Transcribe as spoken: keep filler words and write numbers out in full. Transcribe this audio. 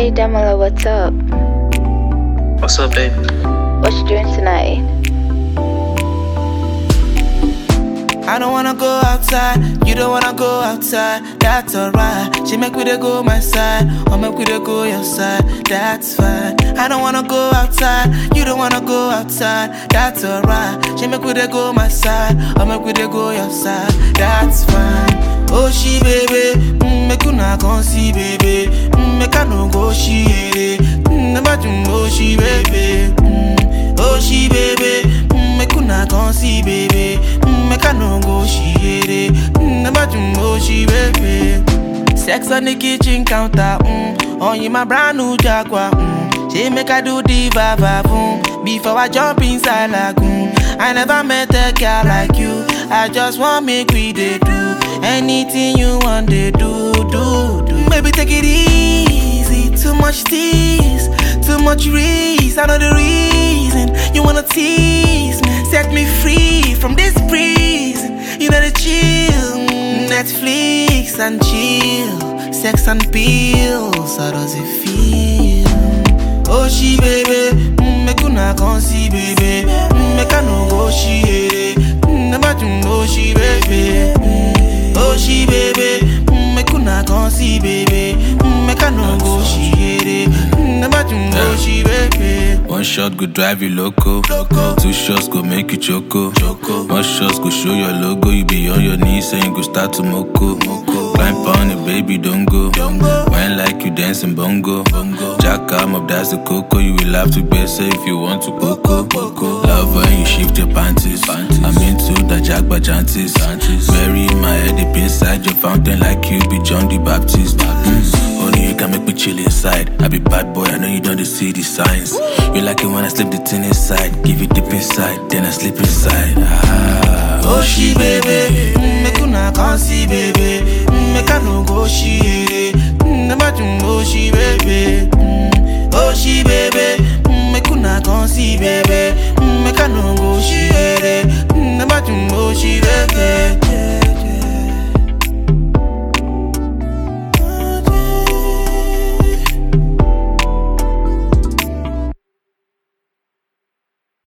Hey Damola, what's up? What's up, babe? What you doing tonight? I don't wanna go outside, you don't wanna go outside, that's alright. She make we dey go my side, or make we dey go your side, that's fine. I don't wanna go outside, you don't wanna go outside, that's alright. She make we dey go my side, or make we dey go your side, that's fine. Oh she baby, mm, make una come see baby, mm, make I no go she ere, mm, never do oh she baby, mm, oh she baby, mm, make una come see baby, mm, make I no go she ere, mm, never do oh she baby. Sex on the kitchen counter, mm, on you my brand new Jaguar, mm, she make I do the va-va boom, before I jump inside lagoon. I never met a girl like you, I just want make we dey do anything you want, they do, do, do. Maybe take it easy, too much tease, too much risk. I know the reason you wanna tease me. Set me free from this prison. You know the chill, mm, Netflix and chill, sex and pills. How does it feel? Oh she baby, mm, make una come see baby, mm, make I no go she ere, mm, never do no she baby. Mm, oh she baby, mm, make una come see baby, mm, make I no go she ere, mm, never do no she baby. One shot go drive you loco, loco. Two shots go make you choco, choco. One shot go show your logo, you be on your knees and you go start to moko, moko. Climb on it, baby, don't go, don't go. Wine like you dancing bongo, bongo. Jack arm up, that's the coco. You will have to be safe if you want to coco, coco. Love when you shift your panties, panties. I'm into the jack bajantis, bury my head deep inside your fountain like you be John the Baptist. Mm. Only you can make me chill inside. I be bad boy, I know you don't see the signs. You like it when I slip the tin inside, give you deep inside, then I sleep inside. Ah, oh she baby, mm, make una come see baby, mm, make I no go she ere, mm, never do oh she baby. Mm, oh she baby, mm, make una come see baby, mm, make I no go she ere, mm, never do oh she baby.